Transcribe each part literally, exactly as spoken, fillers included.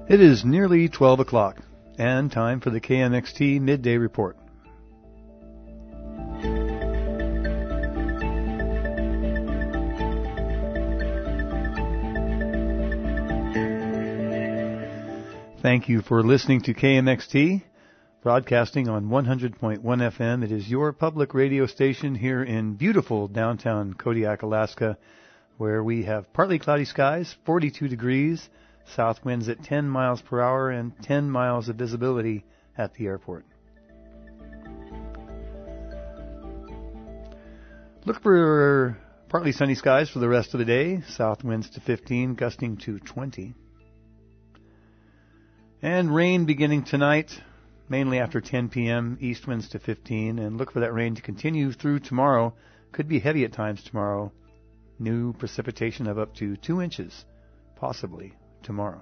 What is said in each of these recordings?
It is nearly twelve o'clock, and time for the K M X T Midday Report. Thank you for listening to K M X T, broadcasting on one hundred point one F M. It is your public radio station here in beautiful downtown Kodiak, Alaska, where we have partly cloudy skies, forty-two degrees, south winds at ten miles per hour, and ten miles of visibility at the airport. Look for partly sunny skies for the rest of the day, south winds to fifteen, gusting to twenty. And rain beginning tonight, mainly after ten p.m., east winds to fifteen, and look for that rain to continue through tomorrow. Could be heavy at times tomorrow. New precipitation of up to two inches, possibly, tomorrow.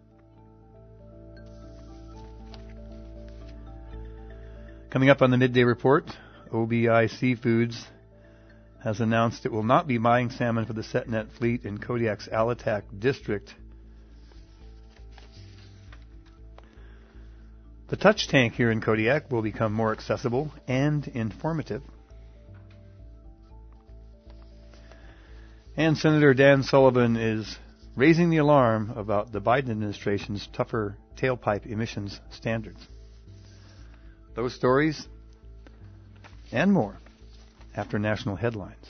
Coming up on the Midday Report, O B I Seafoods has announced it will not be buying salmon for the SetNet fleet in Kodiak's Alatak district. The touch tank here in Kodiak will become more accessible and informative. And Senator Dan Sullivan is raising the alarm about the Biden administration's tougher tailpipe emissions standards. Those stories and more after national headlines.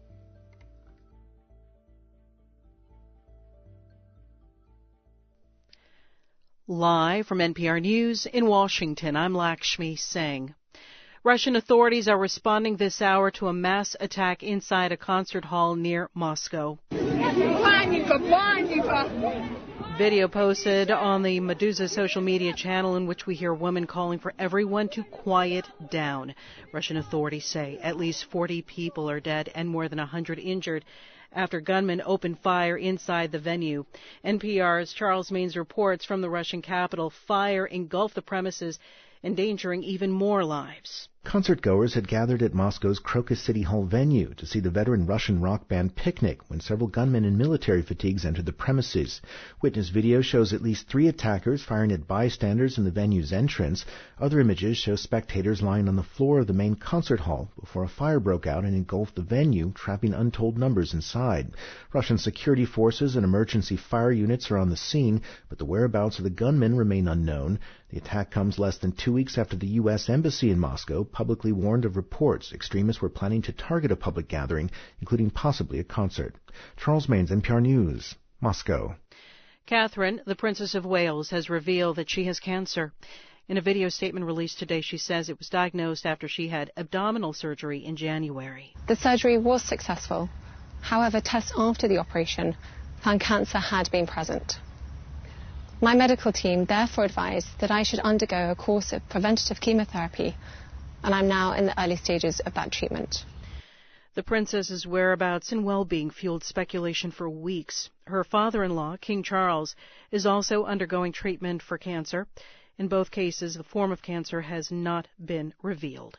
Live from N P R News in Washington, I'm Lakshmi Singh. Russian authorities are responding this hour to a mass attack inside a concert hall near Moscow. Panika, panika. Video posted on the Meduza social media channel in which we hear women calling for everyone to quiet down. Russian authorities say at least forty people are dead and more than one hundred injured after gunmen opened fire inside the venue. N P R's Charles Maines reports from the Russian capital. Fire engulfed the premises, endangering even more lives. Concertgoers had gathered at Moscow's Crocus City Hall venue to see the veteran Russian rock band Picnic when several gunmen in military fatigues entered the premises. Witness video shows at least three attackers firing at bystanders in the venue's entrance. Other images show spectators lying on the floor of the main concert hall before a fire broke out and engulfed the venue, trapping untold numbers inside. Russian security forces and emergency fire units are on the scene, but the whereabouts of the gunmen remain unknown. The attack comes less than two weeks after the U S Embassy in Moscow publicly warned of reports extremists were planning to target a public gathering, including possibly a concert. Charles Maines, N P R News, Moscow. Catherine, the Princess of Wales, has revealed that she has cancer. In a video statement released today, she says it was diagnosed after she had abdominal surgery in January. The surgery was successful. However, tests after the operation found cancer had been present. My medical team therefore advised that I should undergo a course of preventative chemotherapy, and I'm now in the early stages of that treatment. The princess's whereabouts and well-being fueled speculation for weeks. Her father-in-law, King Charles, is also undergoing treatment for cancer. In both cases, the form of cancer has not been revealed.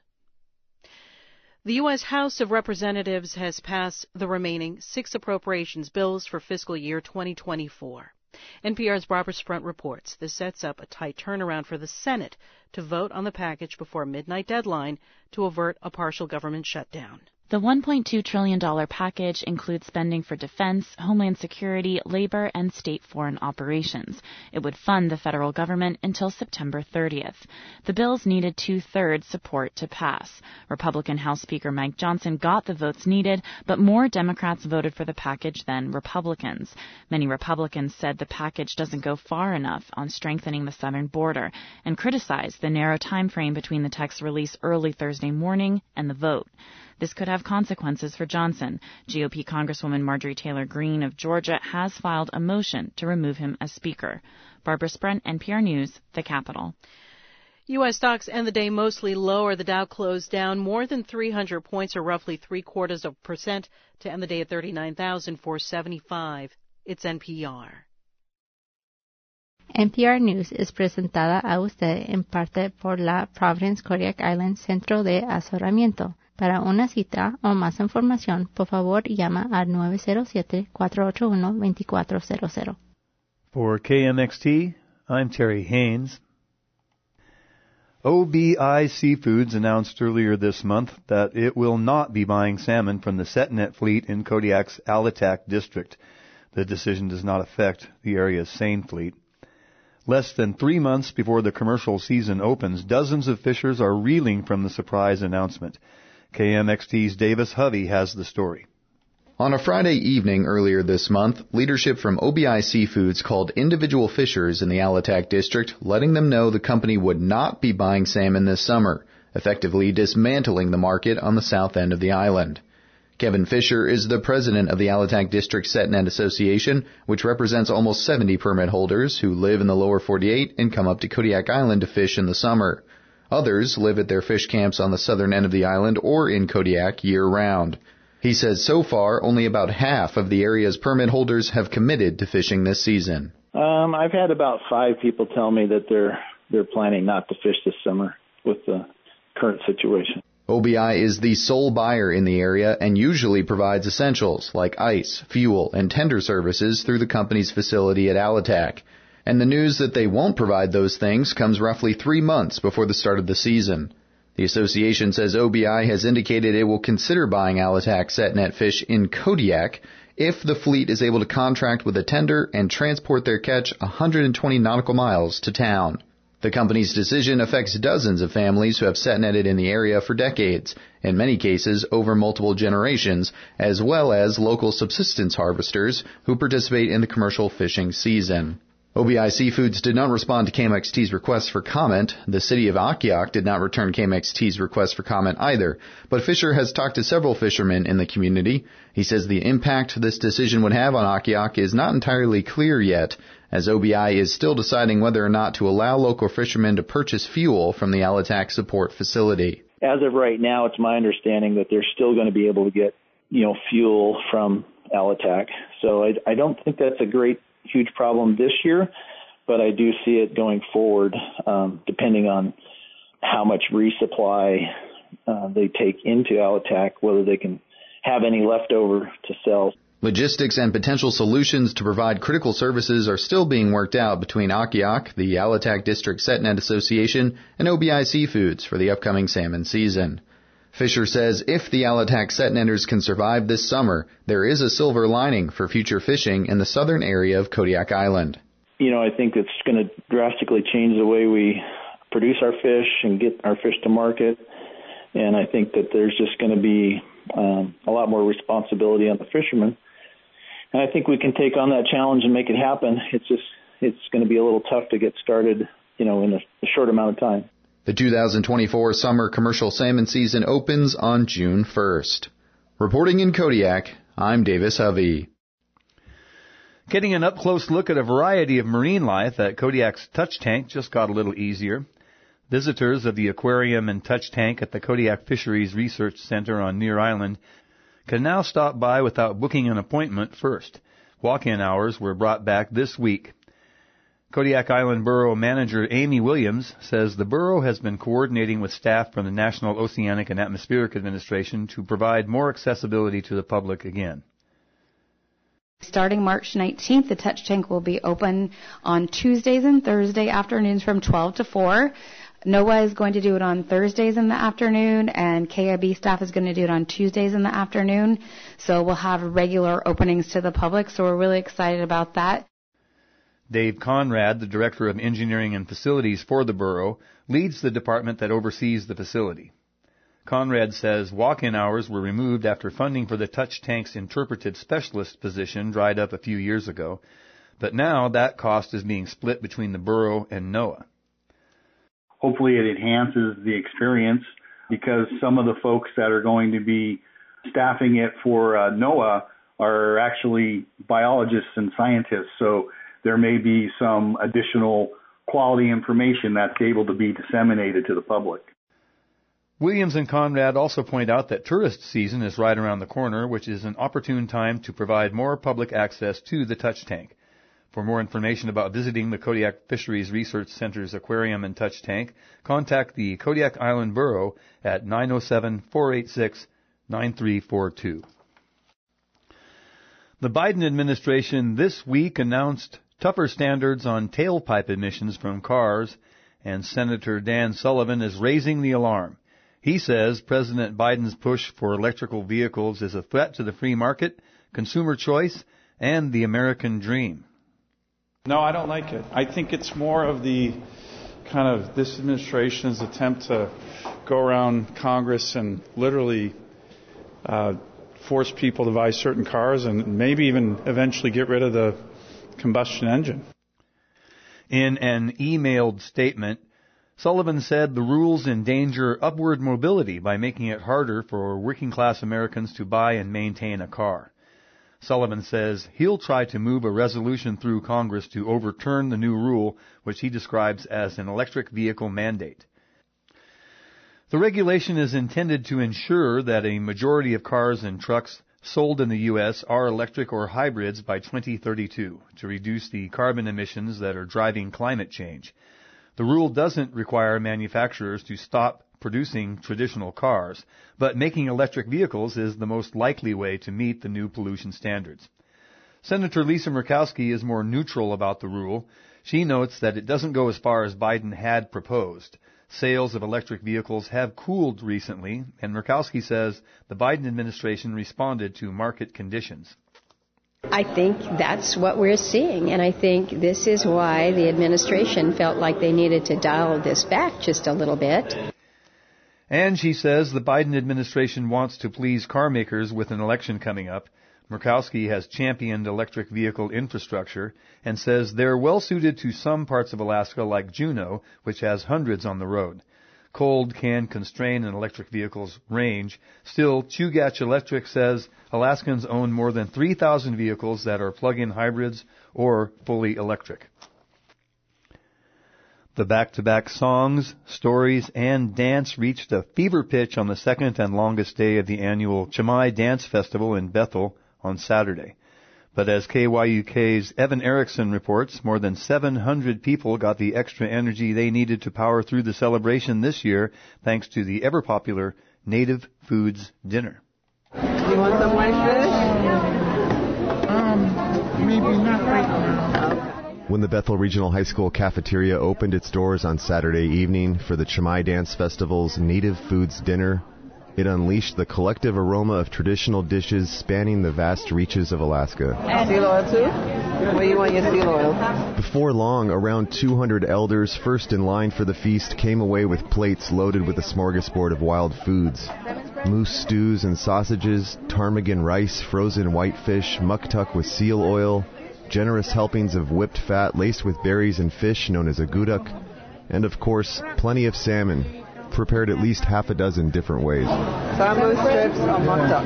The U S House of Representatives has passed the remaining six appropriations bills for fiscal year twenty twenty-four. N P R's Barbara Sprunt reports this sets up a tight turnaround for the Senate to vote on the package before a midnight deadline to avert a partial government shutdown. The one point two trillion dollars package includes spending for defense, homeland security, labor, and state foreign operations. It would fund the federal government until September thirtieth. The bills needed two-thirds support to pass. Republican House Speaker Mike Johnson got the votes needed, but more Democrats voted for the package than Republicans. Many Republicans said the package doesn't go far enough on strengthening the southern border and criticized the narrow time frame between the text release early Thursday morning and the vote. This could have consequences for Johnson. G O P Congresswoman Marjorie Taylor Greene of Georgia has filed a motion to remove him as Speaker. Barbara Sprunt, N P R News, the Capitol. U S stocks end the day mostly lower. The Dow closed down more than three hundred points, or roughly three-quarters of a percent, to end the day at thirty-nine thousand four hundred seventy-five. It's N P R. N P R News es presentada a usted en parte por la Providence Kodiak Island Centro de Asesoramiento. Para una cita o más información, por favor, llama al nueve cero siete, cuatro ocho uno, dos cuatro cero cero. For K M X T, I'm Terry Haynes. O B I Seafoods announced earlier this month that it will not be buying salmon from the Setnet fleet in Kodiak's Alitac district. The decision does not affect the area's seine fleet. Less than three months before the commercial season opens, dozens of fishers are reeling from the surprise announcement. K M X T's Davis Hovey has the story. On a Friday evening earlier this month, leadership from O B I Seafoods called individual fishers in the Alitac district, letting them know the company would not be buying salmon this summer, effectively dismantling the market on the south end of the island. Kevin Fisher is the president of the Alitac District Setnet Association, which represents almost seventy permit holders who live in the lower forty-eight and come up to Kodiak Island to fish in the summer. Others live at their fish camps on the southern end of the island or in Kodiak year-round. He says so far, only about half of the area's permit holders have committed to fishing this season. Um, I've had about five people tell me that they're they're planning not to fish this summer with the current situation. O B I is the sole buyer in the area and usually provides essentials like ice, fuel, and tender services through the company's facility at Alitac. And the news that they won't provide those things comes roughly three months before the start of the season. The association says O B I has indicated it will consider buying Alitac Setnet fish in Kodiak if the fleet is able to contract with a tender and transport their catch one hundred twenty nautical miles to town. The company's decision affects dozens of families who have set-netted in the area for decades, in many cases over multiple generations, as well as local subsistence harvesters who participate in the commercial fishing season. O B I Seafoods did not respond to K M X T's request for comment. The city of Akiak did not return K M X T's request for comment either, but Fisher has talked to several fishermen in the community. He says the impact this decision would have on Akiak is not entirely clear yet, as O B I is still deciding whether or not to allow local fishermen to purchase fuel from the Alitac support facility. As of right now, it's my understanding that they're still going to be able to get, you know, fuel from Alitac. So I, I don't think that's a great huge problem this year, but I do see it going forward, um, depending on how much resupply uh, they take into Alitac, whether they can have any left over to sell. Logistics and potential solutions to provide critical services are still being worked out between Akiak, the Alitac District Setnet Association, and O B I Seafoods for the upcoming salmon season. Fisher says if the Alitac setnetters can survive this summer, there is a silver lining for future fishing in the southern area of Kodiak Island. You know, I think it's going to drastically change the way we produce our fish and get our fish to market. And I think that there's just going to be um, a lot more responsibility on the fishermen. And I think we can take on that challenge and make it happen. It's just, it's going to be a little tough to get started, you know, in a, a short amount of time. The two thousand twenty-four summer commercial salmon season opens on June first. Reporting in Kodiak, I'm Davis Hovey. Getting an up-close look at a variety of marine life at Kodiak's Touch Tank just got a little easier. Visitors of the aquarium and touch tank at the Kodiak Fisheries Research Center on Near Island can now stop by without booking an appointment first. Walk-in hours were brought back this week. Kodiak Island Borough Manager Amy Williams says the borough has been coordinating with staff from the National Oceanic and Atmospheric Administration to provide more accessibility to the public again. Starting March nineteenth, the touch tank will be open on Tuesdays and Thursday afternoons from twelve to four. NOAA is going to do it on Thursdays in the afternoon, and K I B staff is going to do it on Tuesdays in the afternoon. So we'll have regular openings to the public, so we're really excited about that. Dave Conrad, the Director of Engineering and Facilities for the borough, leads the department that oversees the facility. Conrad says walk-in hours were removed after funding for the touch tank's interpretive specialist position dried up a few years ago, but now that cost is being split between the borough and NOAA. Hopefully it enhances the experience because some of the folks that are going to be staffing it for uh, NOAA are actually biologists and scientists, so there may be some additional quality information that's able to be disseminated to the public. Williams and Conrad also point out that tourist season is right around the corner, which is an opportune time to provide more public access to the touch tank. For more information about visiting the Kodiak Fisheries Research Center's aquarium and touch tank, contact the Kodiak Island Borough at nine oh seven, four eight six, nine three four two. The Biden administration this week announced tougher standards on tailpipe emissions from cars, and Senator Dan Sullivan is raising the alarm. He says President Biden's push for electrical vehicles is a threat to the free market, consumer choice, and the American dream. No, I don't like it. I think it's more of the kind of this administration's attempt to go around Congress and literally uh, force people to buy certain cars and maybe even eventually get rid of the combustion engine. In an emailed statement, Sullivan said the rules endanger upward mobility by making it harder for working-class Americans to buy and maintain a car. Sullivan says he'll try to move a resolution through Congress to overturn the new rule, which he describes as an electric vehicle mandate. The regulation is intended to ensure that a majority of cars and trucks sold in the U S are electric or hybrids by twenty thirty-two to reduce the carbon emissions that are driving climate change. The rule doesn't require manufacturers to stop producing traditional cars, but making electric vehicles is the most likely way to meet the new pollution standards. Senator Lisa Murkowski is more neutral about the rule. She notes that it doesn't go as far as Biden had proposed. Sales of electric vehicles have cooled recently, and Murkowski says the Biden administration responded to market conditions. I think that's what we're seeing, and I think this is why the administration felt like they needed to dial this back just a little bit. And she says the Biden administration wants to please car makers with an election coming up. Murkowski has championed electric vehicle infrastructure and says they're well suited to some parts of Alaska like Juneau, which has hundreds on the road. Cold can constrain an electric vehicle's range. Still, Chugach Electric says Alaskans own more than three thousand vehicles that are plug-in hybrids or fully electric. The back-to-back songs, stories, and dance reached a fever pitch on the second and longest day of the annual Chamai Dance Festival in Bethel on Saturday. But as K Y U K's Evan Erickson reports, more than seven hundred people got the extra energy they needed to power through the celebration this year thanks to the ever-popular Native Foods Dinner. You want some white fish? Um, maybe not right now. When the Bethel Regional High School cafeteria opened its doors on Saturday evening for the Chamai Dance Festival's Native Foods Dinner, it unleashed the collective aroma of traditional dishes spanning the vast reaches of Alaska. Seal oil too? Where do you want your seal oil? Before long, around two hundred elders first in line for the feast came away with plates loaded with a smorgasbord of wild foods. Moose stews and sausages, ptarmigan rice, frozen whitefish, muktuk with seal oil, generous helpings of whipped fat laced with berries and fish known as aguduk, and of course, plenty of salmon, prepared at least half a dozen different ways. Sambu strips or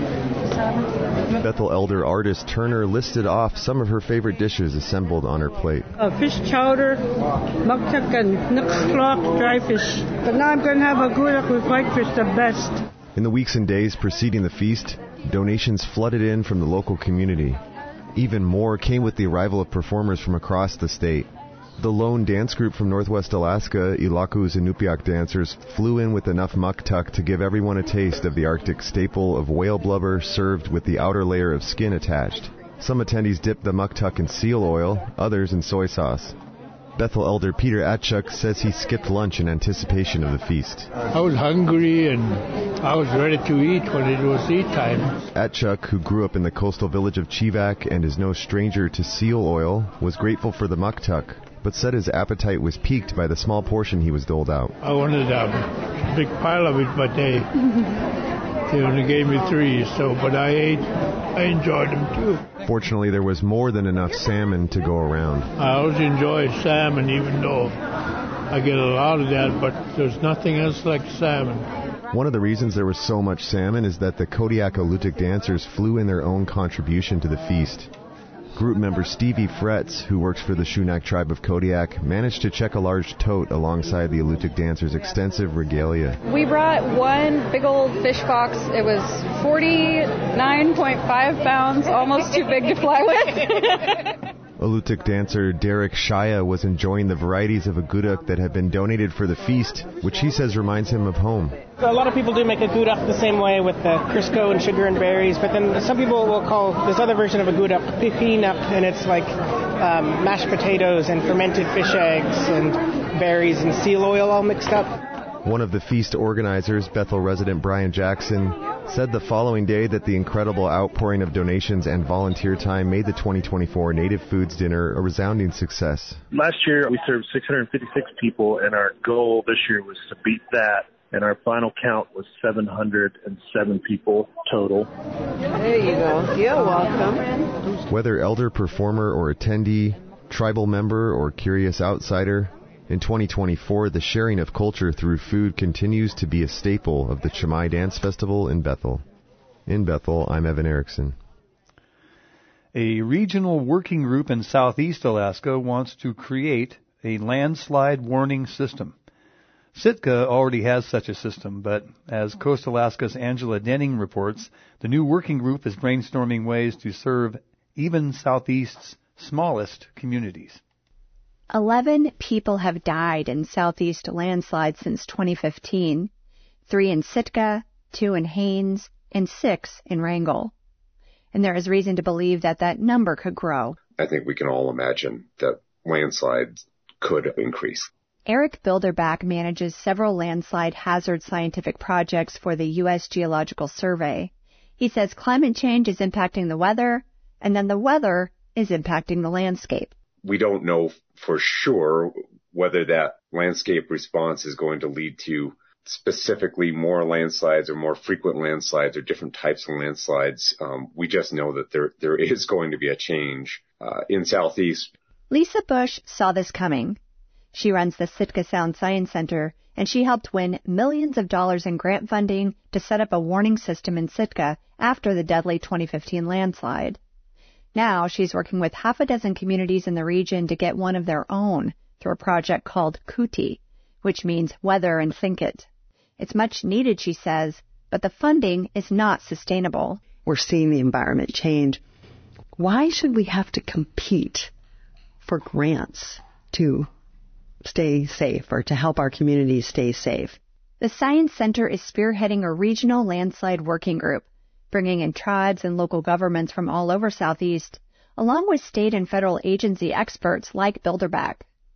muktuk? Bethel elder artist Turner listed off some of her favorite dishes assembled on her plate. Uh, fish chowder, muktuk and nuksklok, dry fish. But now I'm going to have aguduk with whitefish, the best. In the weeks and days preceding the feast, donations flooded in from the local community. Even more came with the arrival of performers from across the state. The lone dance group from Northwest Alaska, Ilaku's Inupiaq dancers, flew in with enough muktuk to give everyone a taste of the Arctic staple of whale blubber served with the outer layer of skin attached. Some attendees dipped the muktuk in seal oil, others in soy sauce. Bethel elder Peter Atchuk says he skipped lunch in anticipation of the feast. I was hungry and I was ready to eat when it was eat time. Atchuk, who grew up in the coastal village of Chivak and is no stranger to seal oil, was grateful for the muktuk, but said his appetite was piqued by the small portion he was doled out. I wanted a big pile of it, but they, they only gave me three, so, but I ate. I enjoyed them too. Fortunately, there was more than enough salmon to go around. I always enjoy salmon, even though I get a lot of that, but there's nothing else like salmon. One of the reasons there was so much salmon is that the Kodiak Alutiiq dancers flew in their own contribution to the feast. Group member Stevie Fretz, who works for the Shunak tribe of Kodiak, managed to check a large tote alongside the Alutiiq dancers' extensive regalia. We brought one big old fish box. It was forty-nine point five pounds, almost too big to fly with. Alutiiq dancer Derek Shaya was enjoying the varieties of aguduk that have been donated for the feast, which he says reminds him of home. A lot of people do make aguduk the same way with the Crisco and sugar and berries, but then some people will call this other version of aguduk pipinak, and it's like um, mashed potatoes and fermented fish eggs and berries and seal oil all mixed up. One of the feast organizers, Bethel resident Brian Jackson, said the following day that the incredible outpouring of donations and volunteer time made the twenty twenty-four Native Foods Dinner a resounding success. Last year, we served six hundred fifty-six people, and our goal this year was to beat that. And our final count was seven hundred seven people total. There you go. You're welcome. Whether elder performer or attendee, tribal member or curious outsider, in twenty twenty-four, the sharing of culture through food continues to be a staple of the Chamai Dance Festival in Bethel. In Bethel, I'm Evan Erickson. A regional working group in southeast Alaska wants to create a landslide warning system. Sitka already has such a system, but as Coast Alaska's Angela Denning reports, the new working group is brainstorming ways to serve even Southeast's smallest communities. Eleven people have died in southeast landslides since twenty fifteen, three in Sitka, two in Haines, and six in Wrangell. And there is reason to believe that that number could grow. I think we can all imagine that landslides could increase. Eric Bilderback manages several landslide hazard scientific projects for the U S Geological Survey. He says climate change is impacting the weather, and then the weather is impacting the landscape. We don't know for sure whether that landscape response is going to lead to specifically more landslides or more frequent landslides or different types of landslides. Um, we just know that there there is going to be a change uh, in Southeast. Lisa Bush saw this coming. She runs the Sitka Sound Science Center, and she helped win millions of dollars in grant funding to set up a warning system in Sitka after the deadly twenty fifteen landslide. Now she's working with half a dozen communities in the region to get one of their own through a project called Kuti, which means weather and think it. It's much needed, she says, but the funding is not sustainable. We're seeing the environment change. Why should we have to compete for grants to stay safe or to help our communities stay safe? The Science Center is spearheading a regional landslide working group, bringing in tribes and local governments from all over Southeast, along with state and federal agency experts like Bilderback.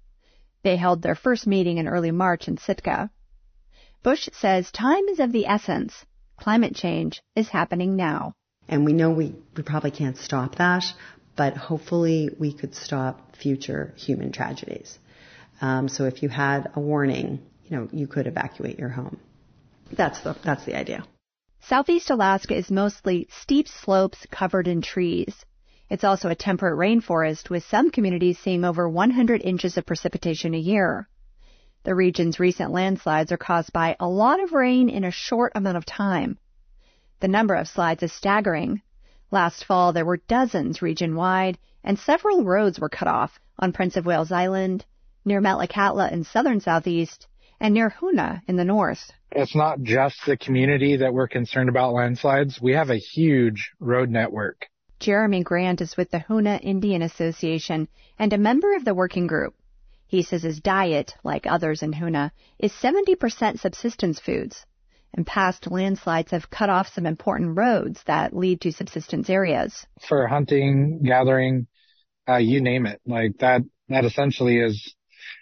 They held their first meeting in early March in Sitka. Bush says time is of the essence. Climate change is happening now. And we know we, we probably can't stop that, but hopefully we could stop future human tragedies. Um, so if you had a warning, you know, you could evacuate your home. That's the, that's the idea. Southeast Alaska is mostly steep slopes covered in trees. It's also a temperate rainforest, with some communities seeing over one hundred inches of precipitation a year. The region's recent landslides are caused by a lot of rain in a short amount of time. The number of slides is staggering. Last fall, there were dozens region-wide, and several roads were cut off on Prince of Wales Island, near Metlakatla in southern Southeast, and near Hoonah in the north. It's not just the community that we're concerned about landslides. We have a huge road network. Jeremy Grant is with the Hoonah Indian Association and a member of the working group. He says his diet, like others in Hoonah, is seventy percent subsistence foods, and past landslides have cut off some important roads that lead to subsistence areas. For hunting, gathering, uh, you name it. Like that, that essentially is,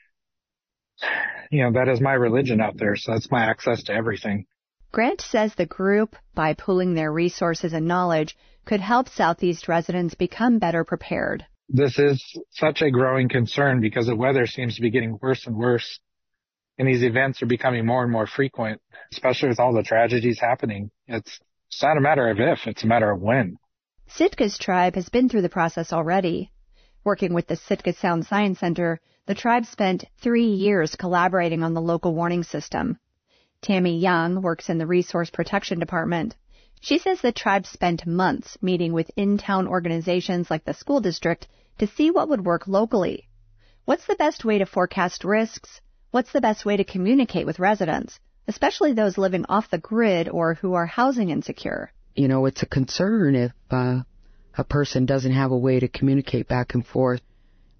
you know, that is my religion out there, so that's my access to everything. Grant says the group, by pooling their resources and knowledge, could help Southeast residents become better prepared. This is such a growing concern because the weather seems to be getting worse and worse, and these events are becoming more and more frequent, especially with all the tragedies happening. It's, it's not a matter of if, it's a matter of when. Sitka's tribe has been through the process already. Working with the Sitka Sound Science Center, the tribe spent three years collaborating on the local warning system. Tammy Young works in the Resource Protection Department. She says the tribe spent months meeting with in-town organizations like the school district to see what would work locally. What's the best way to forecast risks? What's the best way to communicate with residents, especially those living off the grid or who are housing insecure? You know, it's a concern if uh, a person doesn't have a way to communicate back and forth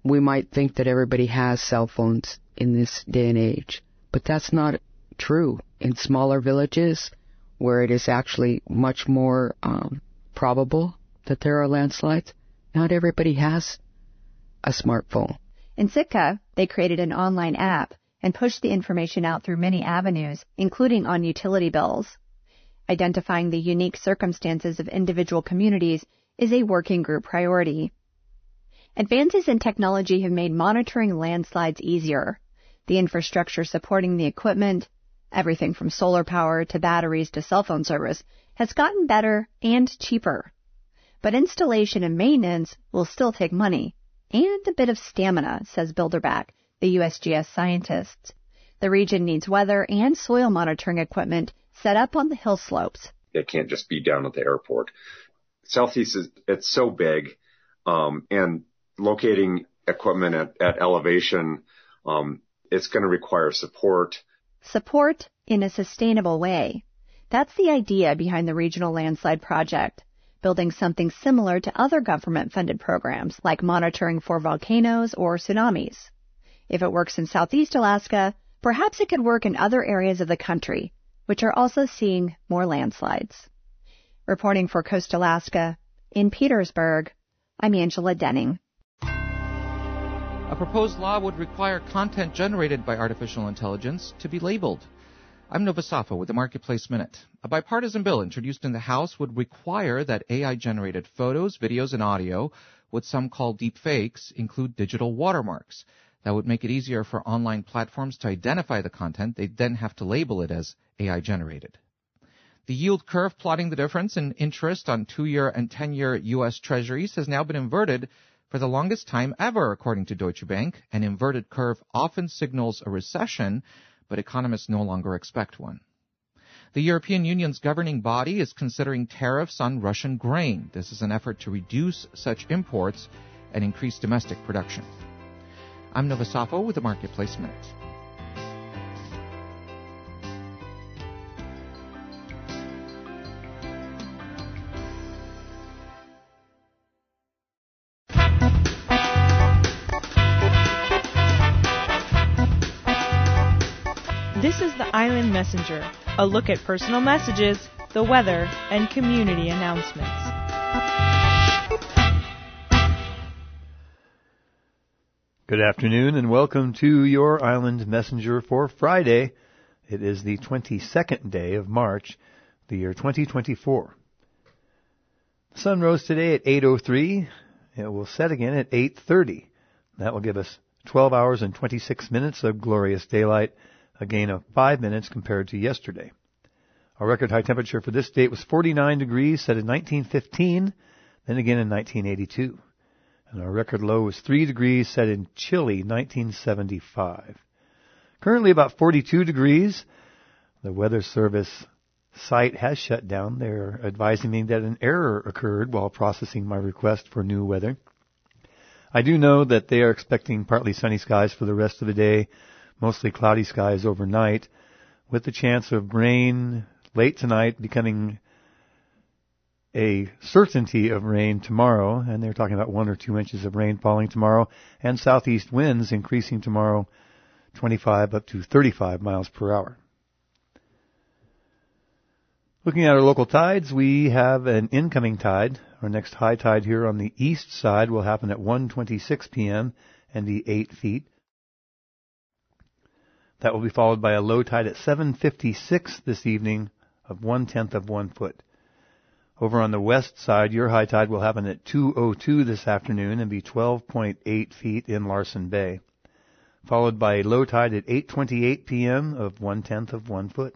we might think that everybody has cell phones in this day and age, but that's not true. In smaller villages, where it is actually much more um, probable that there are landslides, not everybody has a smartphone. In Sitka, they created an online app and pushed the information out through many avenues, including on utility bills. Identifying the unique circumstances of individual communities is a working group priority. Advances in technology have made monitoring landslides easier. The infrastructure supporting the equipment, everything from solar power to batteries to cell phone service, has gotten better and cheaper. But installation and maintenance will still take money and a bit of stamina, says Bilderback, the U S G S scientist. The region needs weather and soil monitoring equipment set up on the hill slopes. It can't just be down at the airport. Southeast is, it's so big, um, and locating equipment at, at elevation, um, it's going to require support. Support in a sustainable way. That's the idea behind the Regional Landslide Project, building something similar to other government-funded programs like monitoring for volcanoes or tsunamis. If it works in Southeast Alaska, perhaps it could work in other areas of the country, which are also seeing more landslides. Reporting for Coast Alaska, in Petersburg, I'm Angela Denning. A proposed law would require content generated by artificial intelligence to be labeled. I'm Nova Safa with the Marketplace Minute. A bipartisan bill introduced in the House would require that A I-generated photos, videos, and audio, what some call deepfakes, include digital watermarks. That would make it easier for online platforms to identify the content. They'd then have to label it as A I-generated. The yield curve plotting the difference in interest on two-year and ten-year U S Treasuries has now been inverted for the longest time ever, according to Deutsche Bank. An inverted curve often signals a recession, but economists no longer expect one. The European Union's governing body is considering tariffs on Russian grain. This is an effort to reduce such imports and increase domestic production. I'm Nova Safa with the Marketplace Minute. This is the Island Messenger, a look at personal messages, the weather, and community announcements. Good afternoon and welcome to your Island Messenger for Friday. It is the twenty-second day of March, the year twenty twenty-four. The sun rose today at eight oh three. It will set again at eight thirty. That will give us twelve hours and twenty-six minutes of glorious daylight, a gain of five minutes compared to yesterday. Our record high temperature for this date was forty-nine degrees, set in nineteen fifteen, then again in nineteen eighty-two. And our record low was three degrees, set in chilly nineteen seventy-five. Currently about forty-two degrees. The Weather Service site has shut down. They're advising me that an error occurred while processing my request for new weather. I do know that they are expecting partly sunny skies for the rest of the day, mostly cloudy skies overnight, with the chance of rain late tonight becoming a certainty of rain tomorrow, and they're talking about one or two inches of rain falling tomorrow, and southeast winds increasing tomorrow twenty-five up to thirty-five miles per hour. Looking at our local tides, we have an incoming tide. Our next high tide here on the east side will happen at one twenty-six p.m. and be eight feet. That will be followed by a low tide at seven fifty-six this evening of one-tenth of one foot. Over on the west side, your high tide will happen at two oh two this afternoon and be twelve point eight feet in Larsen Bay, followed by a low tide at eight twenty-eight p.m. of one-tenth of one foot.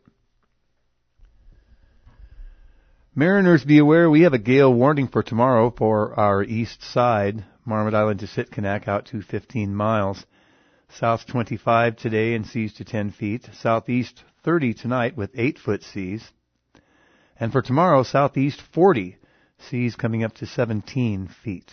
Mariners, be aware, we have a gale warning for tomorrow for our east side, Marmot Island to Sitkinak out to fifteen miles. South twenty-five today and seas to ten feet. Southeast thirty tonight with eight foot seas. And for tomorrow, southeast forty, seas coming up to seventeen feet.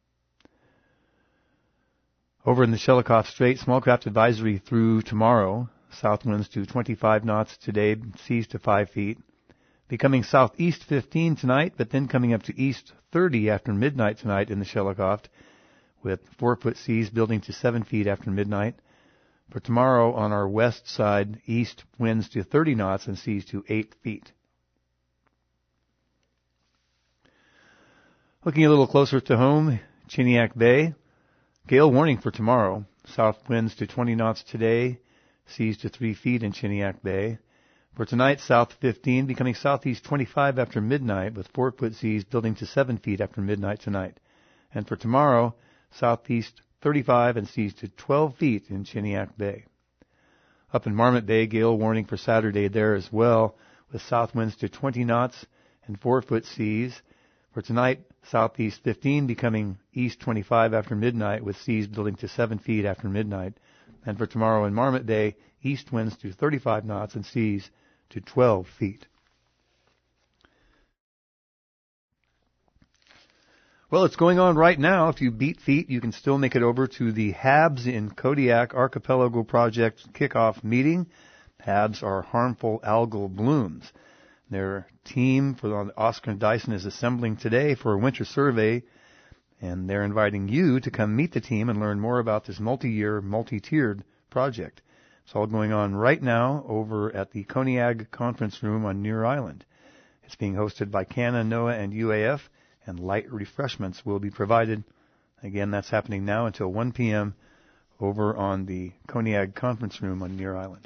Over in the Shelikof Strait, small craft advisory through tomorrow. South winds to twenty-five knots today, seas to five feet. Becoming southeast fifteen tonight, but then coming up to east thirty after midnight tonight in the Shelikof, with four-foot seas building to seven feet after midnight. For tomorrow, on our west side, east winds to thirty knots and seas to eight feet. Looking a little closer to home, Chiniak Bay, gale warning for tomorrow. South winds to twenty knots today, seas to three feet in Chiniak Bay. For tonight, south fifteen, becoming southeast twenty-five after midnight, with four-foot seas building to seven feet after midnight tonight. And for tomorrow, southeast thirty-five and seas to twelve feet in Chiniak Bay. Up in Marmot Bay, gale warning for Saturday there as well, with south winds to twenty knots and four-foot seas. For tonight, southeast fifteen, becoming east twenty-five after midnight, with seas building to seven feet after midnight. And for tomorrow in Marmot Bay, east winds to thirty-five knots and seas to twelve feet. Well, it's going on right now. If you beat feet, you can still make it over to the HABs in Kodiak Archipelago Project kickoff meeting. HABs are harmful algal blooms. Their team for the Oscar and Dyson is assembling today for a winter survey, and they're inviting you to come meet the team and learn more about this multi-year, multi-tiered project. It's all going on right now over at the Koniag Conference Room on Near Island. It's being hosted by CANA, NOAA, and U A F, and light refreshments will be provided. Again, that's happening now until one p.m. over on the Koniag Conference Room on Near Island.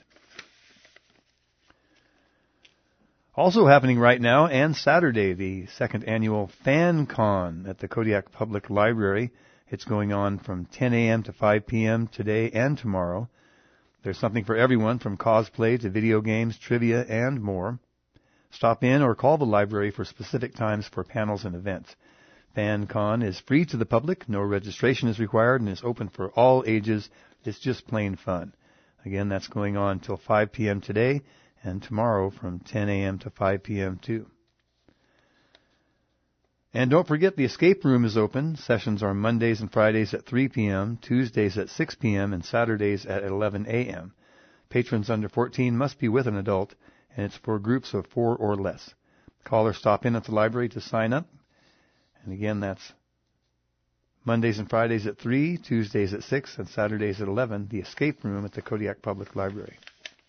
Also happening right now, and Saturday, the second annual FanCon at the Kodiak Public Library. It's going on from ten a.m. to five p.m. today and tomorrow. There's something for everyone, from cosplay to video games, trivia, and more. Stop in or call the library for specific times for panels and events. FanCon is free to the public. No registration is required and is open for all ages. It's just plain fun. Again, that's going on till five p.m. today and tomorrow from ten a.m. to five p.m. too. And don't forget, the escape room is open. Sessions are Mondays and Fridays at three p.m., Tuesdays at six p.m., and Saturdays at eleven a.m. Patrons under fourteen must be with an adult, and it's for groups of four or less. Call or stop in at the library to sign up. And again, that's Mondays and Fridays at three, Tuesdays at six, and Saturdays at eleven, the escape room at the Kodiak Public Library.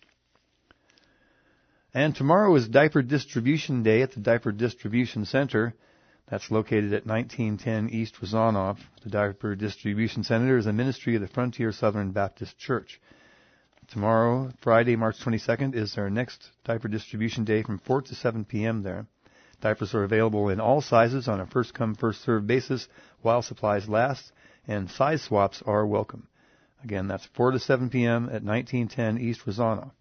And tomorrow is Diaper Distribution Day at the Diaper Distribution Center. That's located at nineteen ten East Rezanoff. The Diaper Distribution Center is a ministry of the Frontier Southern Baptist Church. Tomorrow, Friday, March twenty-second, is our next Diaper Distribution Day from four to seven p.m. there. Diapers are available in all sizes on a first-come, first-served basis while supplies last, and size swaps are welcome. Again, that's four to seven p.m. at nineteen ten East Rezanoff.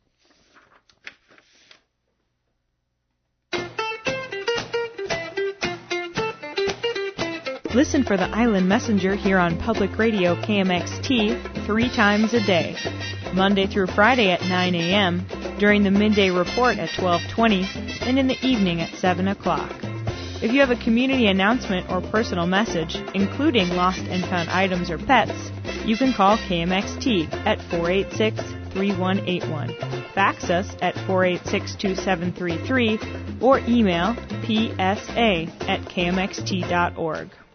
Listen for the Island Messenger here on Public Radio K M X T three times a day, Monday through Friday at nine a.m., during the midday report at twelve twenty, and in the evening at seven o'clock. If you have a community announcement or personal message, including lost and found items or pets, you can call K M X T at four eight six, three one eight one, fax us at four eight six, two seven three three, or email p s a at k m x t dot org.